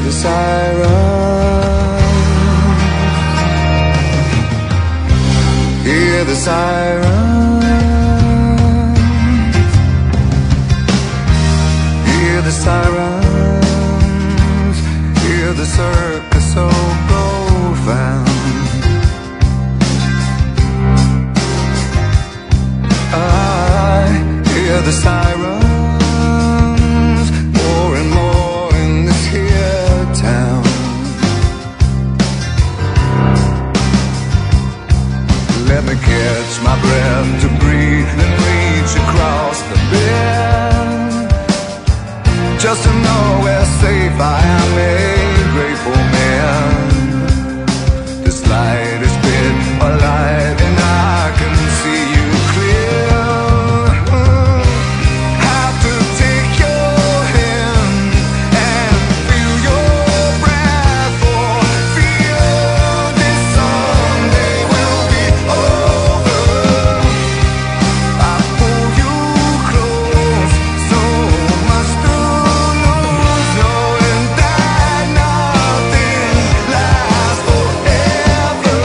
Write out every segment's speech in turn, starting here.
the sirens, hear the sirens, hear the sirens, hear the circus so profound. I hear the sirens more and more in this here town. Let me catch my breath to breathe and reach across the bed, just to know where safe I am, a grateful man. This light is bit a light and I can see you clear. Have to take your hand and feel your breath, or feel this someday will be over. I pull you close, so much to lose, knowing that nothing lasts forever.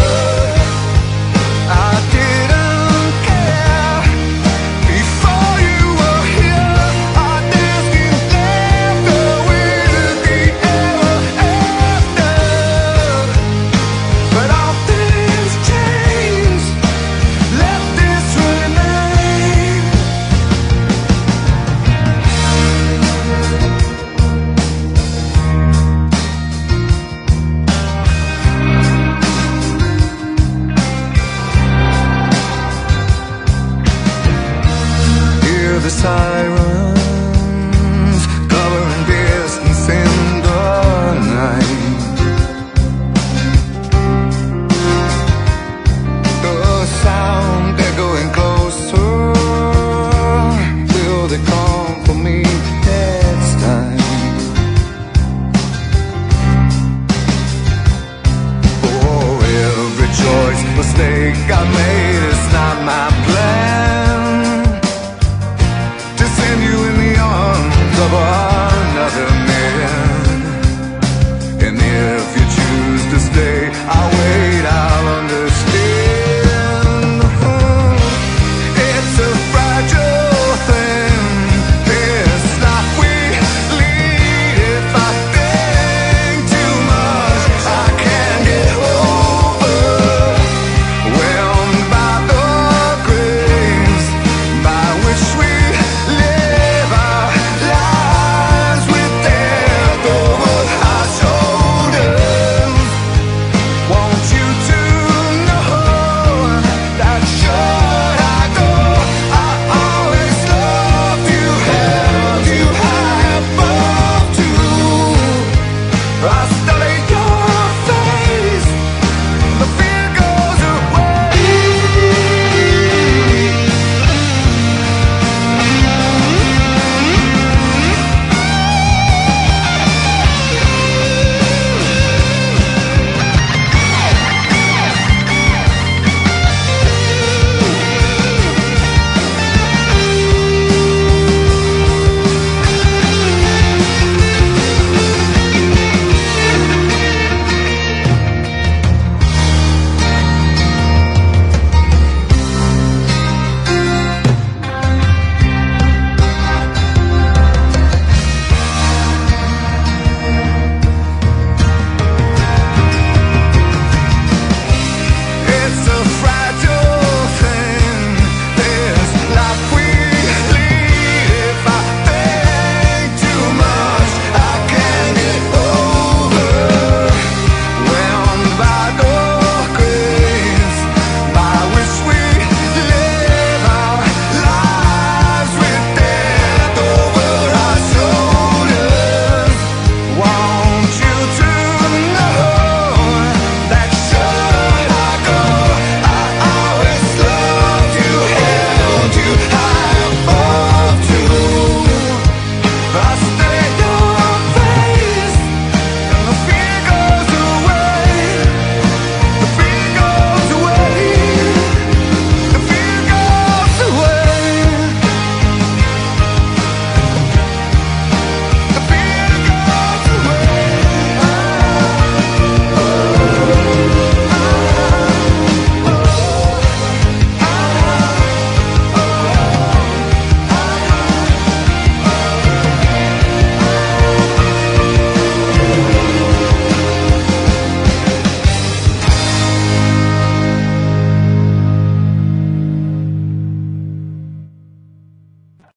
I didn't care before you were here. Our destined laughter will be ever after. But all things change, let this remain. Hear the sirens covering distance in the night. The sound echoing closer. Will they come for me next time? Oh, every choice, mistake I made is not my plan to send you in the arms of another man. And if you choose to stay, I'll wait.